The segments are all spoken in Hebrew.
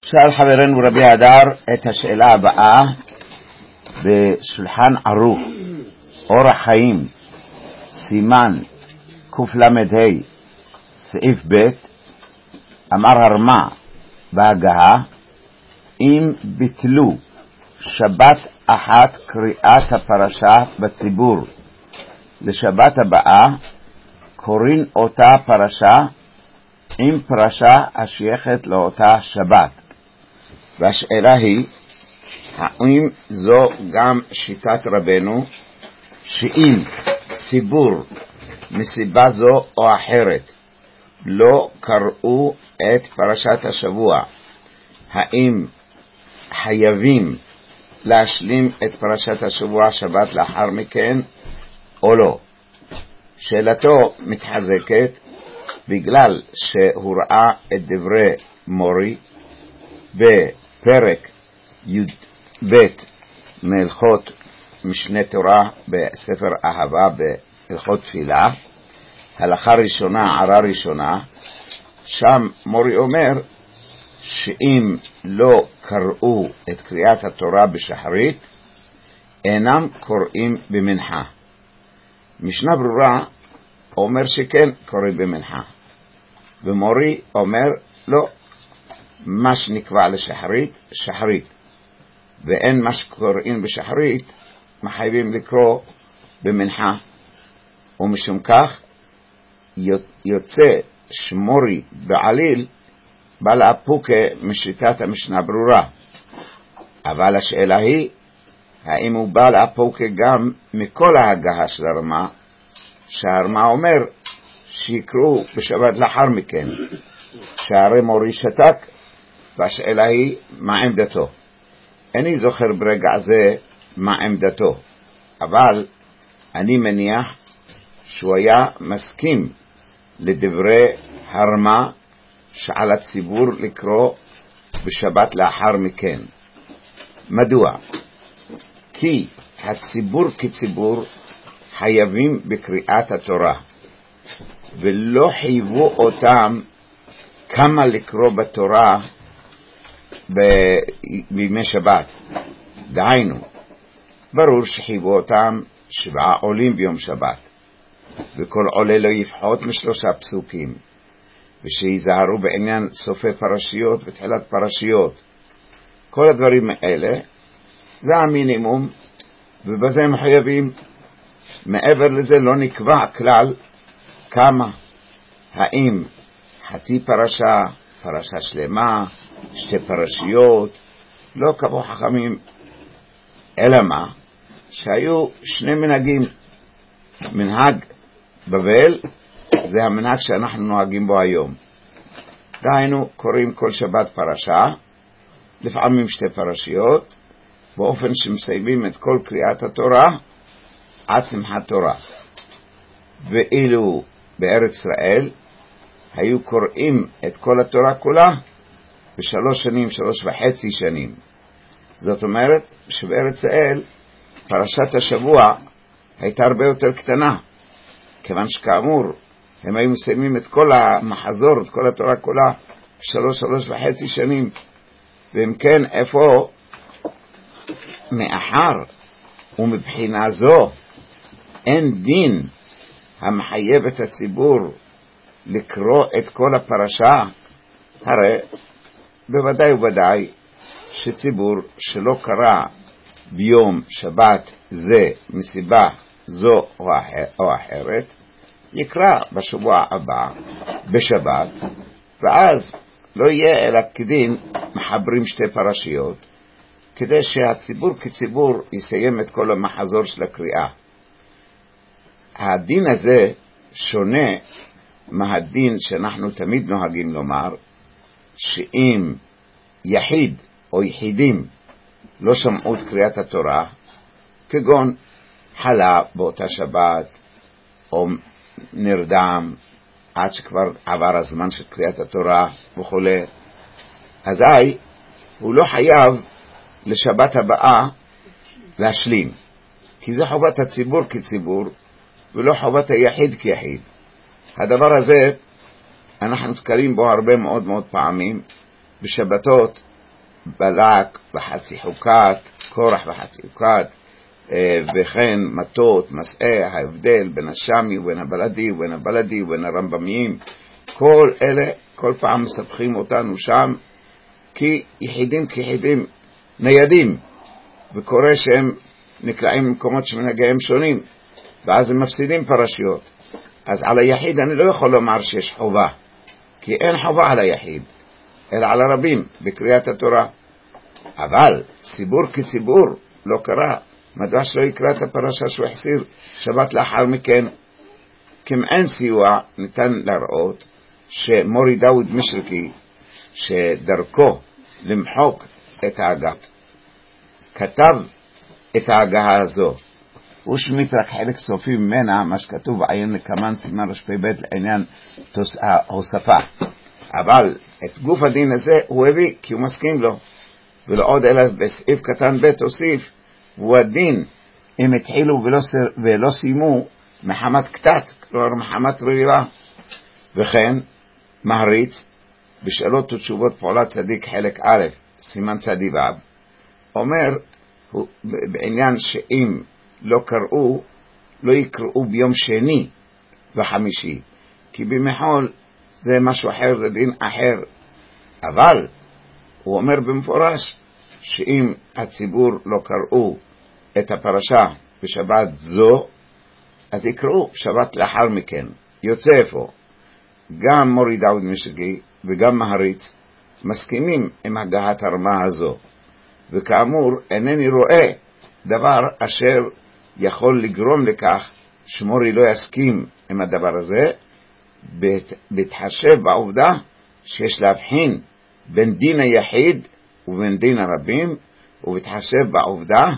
שאל חברנו רבי הדר את השאלה הבאה בשולחן ערוך אורח חיים סימן קל"ה סעיף ב'. אמר הרמה בהגהה: אם ביטלו שבת אחת קריאת הפרשה בציבור לשבת הבאה, קוראים אותה פרשה עם פרשה השייכת לאותה שבת. והשאלה היא, האם זו גם שיטת רבנו, שאם ציבור מסיבה זו או אחרת לא קראו את פרשת השבוע, האם חייבים להשלים את פרשת השבוע שבת לאחר מכן או לא? שאלתו מתחזקת בגלל שהוא ראה את דברי מורי בפרק י"ב מהלכות משנה תורה בספר אהבה בהלכות תפילה, הלכה ראשונה, הערה ראשונה. שם מורי אומר שאם לא קראו את קריאת התורה בשחרית, אינם קוראים במנחה. משנה ברורה אומר שכן קוראים במנחה, ומורי אומר לא, מה שנקבע לשחרית שחרית, ואין מה שקוראים בשחרית מחייבים לקרוא במנחה. ומשום כך יוצא שמורי בעליל בעל הפוקה משיטת המשנה ברורה. אבל השאלה היא, האם הוא בעל הפוקה גם מכל ההגהה של הרמה, שהרמה אומר שיקראו בשבת לאחר מכן, שהרי מורי שתק, והשאלה היא מה עמדתו. איני זוכר ברגע זה מה עמדתו, אבל אני מניח שהוא היה מסכים לדברי הרמה שעל הציבור לקרוא בשבת לאחר מכן. מדוע? כי הציבור כציבור חייבים בקריאת התורה, ולא חייבו אותם כמה לקרוא בתורה בימי שבת. דהיינו, ברור שחייבו אותם 7 עולים ביום שבת, וכל עולה לא יפחות מ3 פסוקים, ושיזהרו בעניין סופי פרשיות ותחילת פרשיות. כל הדברים האלה זה המינימום, ובזה הם חייבים. מעבר לזה לא נקבע כלל כמה, האם חצי פרשה, פרשה שלמה, 2 פרשיות, לא קבעו חכמים. אלא מה? שהיו 2 מנהגים. מנהג בבל זה המנהג שאנחנו נוהגים בו היום, דהיינו קוראים כל שבת פרשה, לפעמים 2 פרשיות, באופן שמסיימים את כל קריאת התורה עד שמחת תורה. ואילו בארץ ישראל היו קוראים את כל התורה כולה ב3 שנים, 3.5 שנים. זאת אומרת שבארץ ישראל פרשת השבוע הייתה הרבה יותר קטנה, כיוון שכאמור הם היו מסיימים את כל המחזור, את כל התורה כולה ב3.5 שנים. ואם כן, איפה מאחר ומבחינה זו אין דין המחייב את הציבור לקרוא את כל הפרשה, הרי בוודאי ובוודאי שציבור שלא קרא ביום שבת זה מסיבה זו או אחרת, יקרא בשבוע הבא בשבת, ואז לא יהיה אלא כדין מחברים 2 פרשיות, כדי שהציבור כציבור יסיים את כל המחזור של הקריאה. הדין הזה שונה מהדין שאנחנו תמיד נוהגים לומר, שאם יחיד או יחידים לא שמעו את קריאת התורה, כגון חלה באותה שבת או נרדם עד שכבר עבר הזמן של קריאת התורה וכו', אזי הוא לא חייב לשבת הבאה להשלים, כי זה חובת הציבור כציבור ולא חובת היחיד כיחיד. הדבר הזה אנחנו נתקלים בו הרבה מאוד פעמים בשבתות בלק בחצי חוקת, קורח בחצי חוקת, וכן מטות, מסעי, ההבדל בין השמי ובין הבלדי ובין הבלדי ובין הרמב"מיים, כל אלה כל פעם מספחים אותנו שם כי יחידים כיחידים ניידים, וקורא שהם נקלעים למקומות שמנהגיהם שונים, ואז הם מפסידים פרשיות. אז על היחיד אני לא יכול לומר שיש חובה, כי אין חובה על היחיד אלא על הרבים בקריאת התורה. אבל ציבור כציבור לא קרא, מדוע שלא יקרא את הפרשה שהוא החסיר שבת לאחר מכן? כמעין סיוע ניתן להראות שמורי דוד משרקי, שדרכו למחוק את ההגה, כתב את ההגה הזו, ושמיט רק חלק סופי ממנה, מה שכתוב עיין לקמן סימן רשפי בית לעניין ההוספה, אבל את גוף הדין הזה הוא הביא כי הוא מסכים לו. ולעוד אלא בסעיף קטן ב' הוסיף, והוא הדין אם התחילו ולא סיימו מחמת קטט, כלומר מחמת רריבה. וכן מהריץ בשאלות ותשובות פעולת צדיק חלק א' סימן צדי ו' אומר בעניין שאם לא קראו, לא יקראו ביום שני וחמישי, כי במחול זה משהו אחר, זה דין אחר. אבל הוא אומר במפורש שאם הציבור לא קראו את הפרשה בשבת זו, אז יקראו שבת לאחר מכן. יוצא איפה גם מורי דוד משגי וגם מהריץ מסכימים עם הגעת הרמה הזו, וכאמור אינני רואה דבר אשר יכול לגרום לכך שמורי לא יסכים עם הדבר הזה, בהתחשב בעובדה שיש להבחין בין דין היחיד ובין דין הרבים, ובהתחשב בעובדה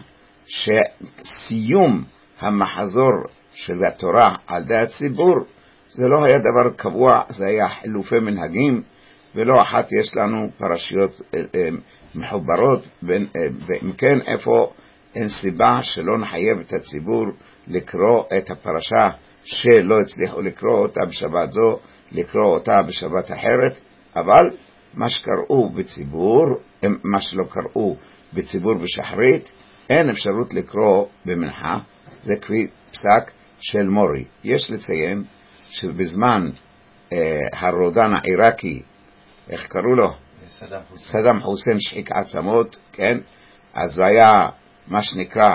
שסיום המחזור של התורה על דעת ציבור זה לא היה דבר קבוע, זה היה חילופי מנהגים, ולא אחת יש לנו פרשיות מחוברות, ואם כן איפה אין סיבה שלא נחייב את הציבור לקרוא את הפרשה שלא הצליחו לקרוא אותה בשבת זו, לקרוא אותה בשבת אחרת. אבל מה שקראו בציבור, מה שלא קראו בציבור בשחרית, אין אפשרות לקרוא במנחה. זה כפי פסק של מורי. יש לציין שבזמן הרודן העיראקי, איך קראו לו? סדאם חוסיין, שחיק עצמות, כן? אז היה מה שנקרא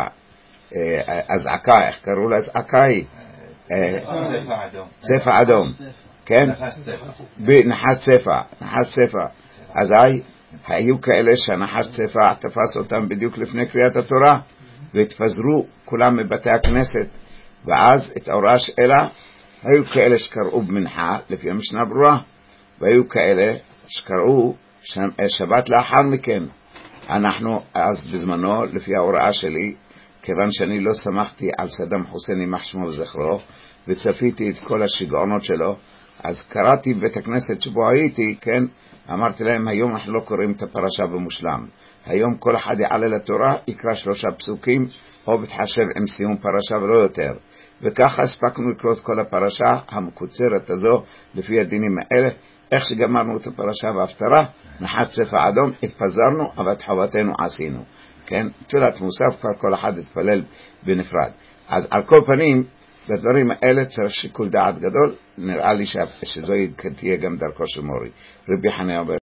אזעקה, איך קראו לה אזעקה? צפה אדום, כן? נחש צפה. אז היו כאלה שהנחש צפה תפס אותם בדיוק לפני קריאת התורה, והתפזרו כולם מבתי הכנסת, ואז התעוררה שאלה. היו כאלה שקראו במנחה לפי המשנה ברורה, והיו כאלה שקראו שבת לאחר מכן. אנחנו אז בזמנו, לפי ההוראה שלי, כיוון שאני לא שמחתי על סדאם חוסיין יימח שמו וזכרו, וצפיתי את כל השיגעונות שלו, אז קראתי בבית הכנסת שבו הייתי, כן, אמרתי להם, היום אנחנו לא קוראים את הפרשה במושלם. היום כל אחד יעלה לתורה, יקרא 3 פסוקים, או בתחשב עם סיום פרשה ולא יותר. וככה הספקנו לקרוא את כל הפרשה המקוצרת הזו, לפי הדינים האלה. איך שגמרנו את הפרשה בהפטרה, נחש צפה אדום, התפזרנו, אבל את חובתנו עשינו. כן? תפילת מוסף, כבר כל אחד התפלל בנפרד. אז על כל פנים, לדברים האלה צריך שיקול דעת גדול. נראה לי שזו תהיה גם דרכו של מורי. רבי חניה